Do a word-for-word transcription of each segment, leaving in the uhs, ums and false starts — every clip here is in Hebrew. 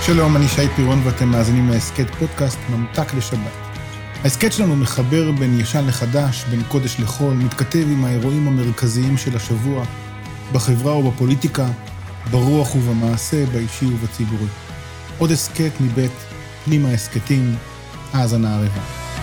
שלום, אני שי פירון ואתם מאזינים להסקט פודקאסט ממתק לשבת. ההסקט שלנו מחבר בין ישן לחדש, בין קודש לחול, מתכתב עם האירועים המרכזיים של השבוע, בחברה ובפוליטיקה, ברוח ובמעשה, באישי ובציבורי. עוד הסקט מבית פנימה הסקטים, האזנה ערבה.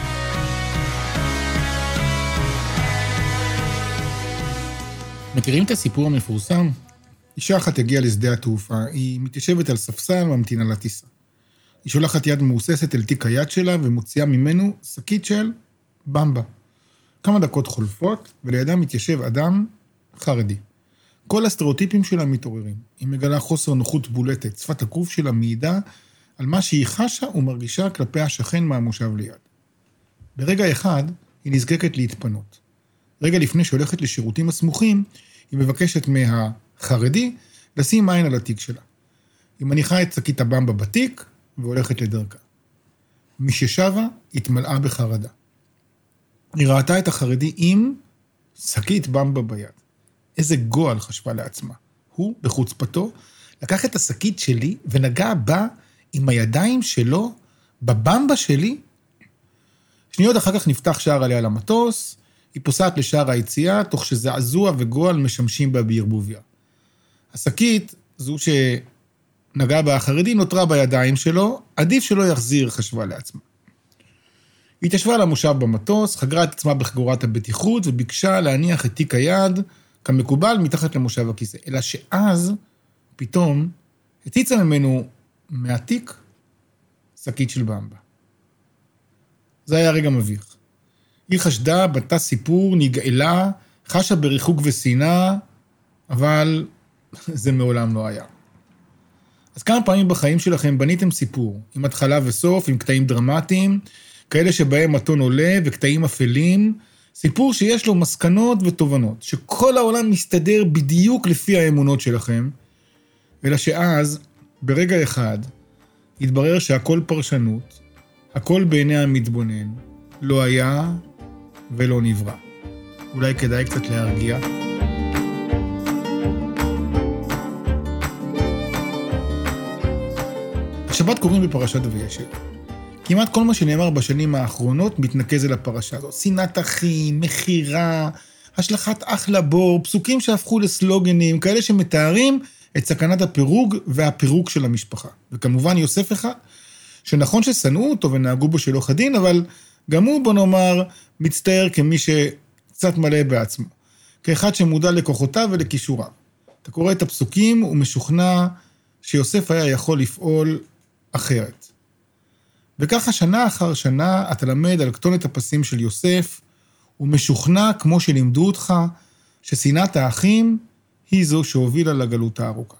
מכירים את הסיפור המפורסם? אישה אחת הגיעה לשדה התעופה, היא מתיישבת על ספסל וממתינה לטיסה. היא שולחת יד מאוססת אל תיק היד שלה ומוציאה ממנו שקית של במבה. כמה דקות חולפות ולידה מתיישב אדם חרדי. כל הסטריאוטיפים שלה מתעוררים. היא מגלה חוסר נוחות בולטת, שפת הגוף שלה מעידה על מה שהיא חשה ומרגישה כלפי השכן מהמושב ליד. ברגע אחד היא נזקקת להתפנות. רגע לפני שהולכת לשירותים הסמוכים, היא מבקשת מהחרדי לשים עין על התיק שלה. היא מניחה את שקית הבמבה בתיק והולכת לדרכה. מששבה התמלאה בחרדה. היא ראתה את החרדי עם שקית במבה ביד. איזה גועל חשבה לעצמה. הוא, בחוצפתו, לקח את השקית שלי ונגע בה עם הידיים שלו בבמבה שלי. שניות אחר כך נפתח שער עליה למטוס, היא פוסעת לשער היציאה, תוך שזעזוע וגועל משמשים בה בערבוביה. השקית, זו שנגעה בה החרדי, נותרה בידיים שלו, עדיף שלא יחזיר, חשבה לעצמה. היא התיישבה למושב במטוס, חגרה את עצמה בחגורת הבטיחות, וביקשה להניח את תיק היד, כמקובל, מתחת למושב הכיסא. אלא שאז, פתאום, הציצה ממנו מהתיק, שקית של במבה. זה היה רגע מביך. היא חשדה, בתה סיפור, נגאלה, חשה בריחוק ושנאה, אבל זה מעולם לא היה. אז כמה פעמים בחיים שלכם בניתם סיפור, עם התחלה וסוף, עם קטעים דרמטיים, כאלה שבהם הטון עולה וקטעים אפלים, סיפור שיש לו מסקנות ותובנות, שכל העולם מסתדר בדיוק לפי האמונות שלכם, אלא שאז, ברגע אחד, התברר שהכל פרשנות, הכל בעיני המתבונן, לא היה ולא נברא. אולי כדאי קצת להרגיע. השבת קוראים בפרשת וישב. כמעט כל מה שנאמר בשנים האחרונות מתנקז אל הפרשה הזו. שנאת אחים, מחירה, השלכת אח לבור, פסוקים שהפכו לסלוגנים, כאלה שמתארים את סכנת הפירוג והפירוק של המשפחה. וכמובן יוסף אחד, שנכון ששנאו אותו ונהגו בו שלא כדין, אבל גם הוא, בוא נאמר, מצטער כמי שקצת מלא בעצמו. כאחד שמודע לכוחותיו ולכישוריו. אתה קורא את הפסוקים ומשוכנע שיוסף היה יכול לפעול אחרת. וככה שנה אחר שנה אתה למד על כתונת הפסים של יוסף, ומשוכנע כמו שלימדו אותך, ששנאת האחים היא זו שהובילה לגלות הארוכה.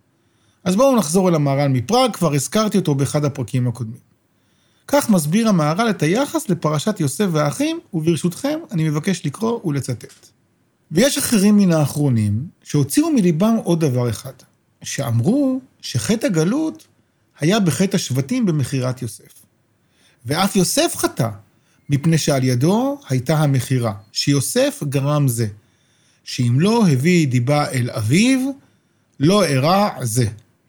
אז בואו נחזור אל המהר"ל מפראג, כבר הזכרתי אותו באחד הפרקים הקודמים. כך מסביר המהר"ל את היחס לפרשת יוסף והאחים, וברשותכם אני מבקש לקרוא ולצטט. ויש אחרים מן האחרונים שהוציאו מליבם עוד דבר אחד, שאמרו שחטא הגלות היה בחטא השבטים במחירת יוסף. ואף יוסף חטא, מפני שעל ידו הייתה המחירה, שיוסף גרם זה, שאם לא הביא דיבה אל אביו, לא אירע זה.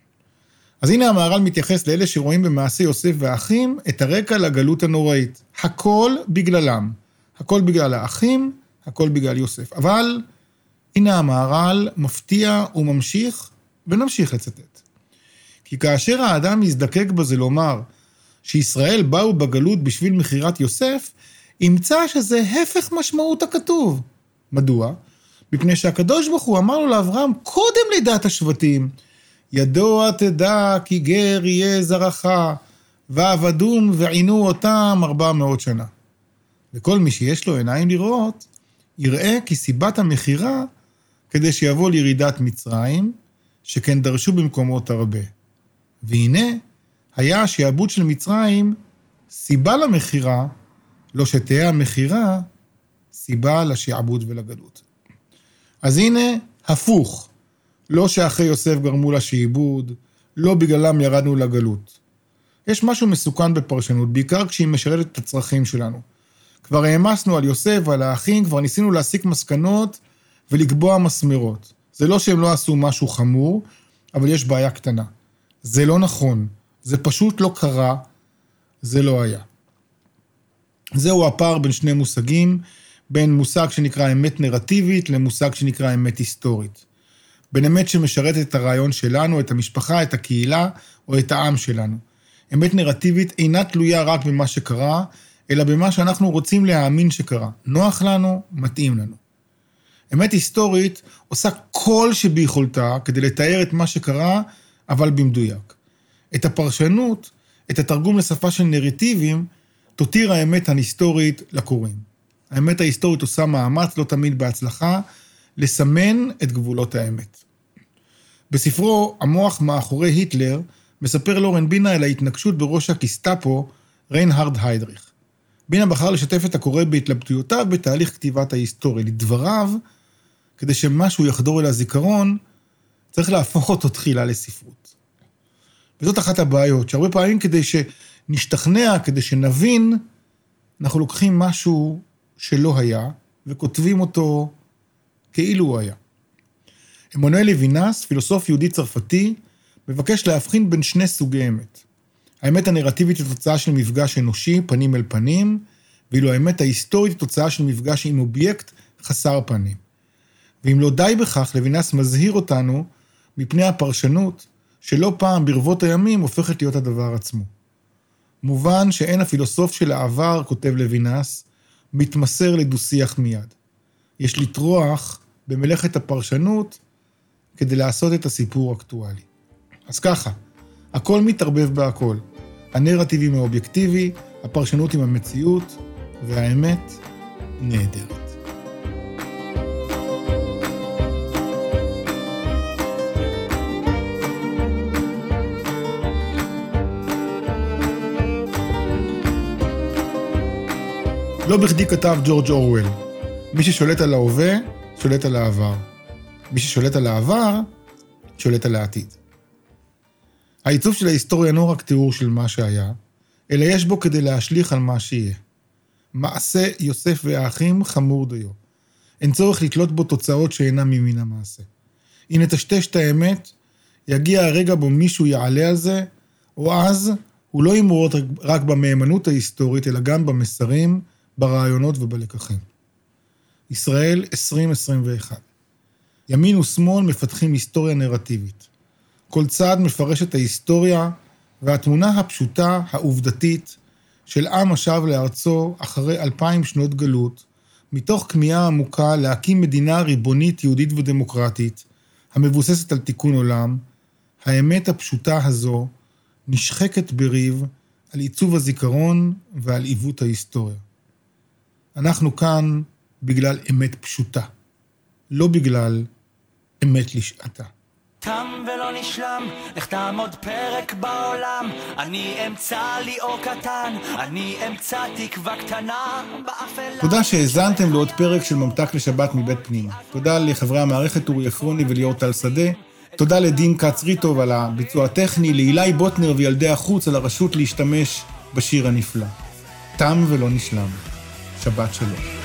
אז הנה המהר"ל מתייחס לאלה שרואים במעשה יוסף והאחים את הרקע לגלות הנוראית. הכל בגללם. הכל בגלל האחים, הכל בגלל יוסף. אבל הנה המהר"ל מפתיע וממשיך, ונמשיך לצטט. כי כאשר האדם מזדקק בזה לומר שישראל באו בגלות בשביל מחירת יוסף, ימצא שזה הפך משמעות הכתוב. מדוע? מפני שהקדוש ברוך הוא אמר לו לאברהם קודם לידת השבטים, ידוע תדע כי גר יהיה זרעך, ועבדום ועינו אותם ארבע מאות שנה. וכל מי שיש לו עיניים לראות, יראה כי סיבת המחירה, כדי שיבוא לירידת מצרים, שכן דרשו במקומות הרבה. והנה, היה השעבוד של מצרים, סיבה למחירה, לא שתהיה המחירה, סיבה לשעבוד ולגלות. אז הנה, הפוך. לא שאחרי יוסף גרמו לשעבוד, לא בגללם ירדנו לגלות. יש משהו מסוכן בפרשנות, בעיקר כשהיא משרתת את הצרכים שלנו. כבר העמסנו על יוסף ועל האחים, כבר ניסינו להסיק מסקנות ולקבוע מסמרות. זה לא שהם לא עשו משהו חמור, אבל יש בעיה קטנה. זה לא נכון. זה פשוט לא קרה, זה לא היה. זהו הפער בין שני מושגים, בין מושג שנקרא אמת נרטיבית למושג שנקרא אמת היסטורית. בין אמת שמשרתת את הרעיון שלנו, את המשפחה, את הקהילה או את העם שלנו. אמת נרטיבית אינה תלויה רק במה שקרה, אלא במה שאנחנו רוצים להאמין שקרה. נוח לנו, מתאים לנו. אמת היסטורית עושה כל שביכולתה כדי לתאר את מה שקרה, אבל במדויק. את הפרשנות, את התרגום לשפה של נרטיבים, תותיר האמת ההיסטורית לקוראים. האמת ההיסטורית עושה מאמץ, לא תמיד בהצלחה, לסמן את גבולות האמת. בספרו, המוח מאחורי היטלר, מספר לורן בינה על ההתנגשות בראש הקיסטאפו, ריינהרד היידריך. בינה בחר לשתף את הקורא בהתלבטויותיו בתהליך כתיבת ההיסטוריה. לדבריו, כדי שמשהו יחדור אל הזיכרון, צריך להפוך אותו תחילה לספרות. וזאת אחת הבעיות, שהרבה פעמים כדי שנשתכנע, כדי שנבין, אנחנו לוקחים משהו שלא היה, וכותבים אותו כאילו הוא היה. עמנואל לוינס, פילוסוף יהודי צרפתי, מבקש להבחין בין שני סוגי אמת. האמת הנרטיבית היא תוצאה של מפגש אנושי, פנים אל פנים, ואילו האמת ההיסטורית היא תוצאה של מפגש עם אובייקט חסר פנים. ואם לא די בכך, לוינס מזהיר אותנו מפני הפרשנות, שלא פעם ברבות הימים הופכת להיות הדבר עצמו. מובן שאין הפילוסוף של העבר, כותב לוינס, מתמסר לדו-שיח מיד. יש לטרוח במלאכת הפרשנות כדי לעשות את הסיפור אקטואלי. אז ככה, הכל מתערבב בהכל. הנרטיב עם האובייקטיבי, הפרשנות עם המציאות, והאמת נהדרת. לא בכדי כתב ג'ורג' אורוול, מי ששולט על ההווה, שולט על העבר. מי ששולט על העבר, שולט על העתיד. העיצוב של ההיסטוריה אינו רק תיאור של מה שהיה, אלא יש בו כדי להשליך על מה שיהיה. מעשה יוסף והאחים חמור דיו. אין צורך לתלות בו תוצאות שאינם ממין המעשה. אם נטשטש את האמת, יגיע הרגע בו מישהו יעלה על זה, או אז הוא לא ימרוד רק במהימנות ההיסטורית, אלא גם במסרים, ברעיונות ובלקחים. ישראל עשרים עשרים ואחת. ימין ושמאל מפתחים היסטוריה נרטיבית. כל צד מפרש את ההיסטוריה והתמונה הפשוטה, העובדתית, של עם השב לארצו אחרי אלפיים שנות גלות, מתוך כמיהה עמוקה להקים מדינה ריבונית יהודית ודמוקרטית, המבוססת על תיקון עולם, האמת הפשוטה הזו נשחקת בריב על עיצוב הזיכרון ועל עיוות ההיסטוריה. אנחנו כאן בגלל אמת פשוטה, לא בגלל אמת לשעתה. תם ולא נשלם, לך תעמוד פרק בעולם, אני אמצא לי אור קטן, אני אמצא תקווה קטנה באפלה. תודה שהאזנתם לעוד פרק של ממתק לשבת מבית פנימה. תודה לחברי המערכת אורי עפרוני וליאור טל שדה. תודה לדין קץ ריטוב על הביצוע הטכני, לאילי בוטנר וילדי החוץ על הרשות להשתמש בשיר הנפלא. תם ולא נשלם. שבת שלום.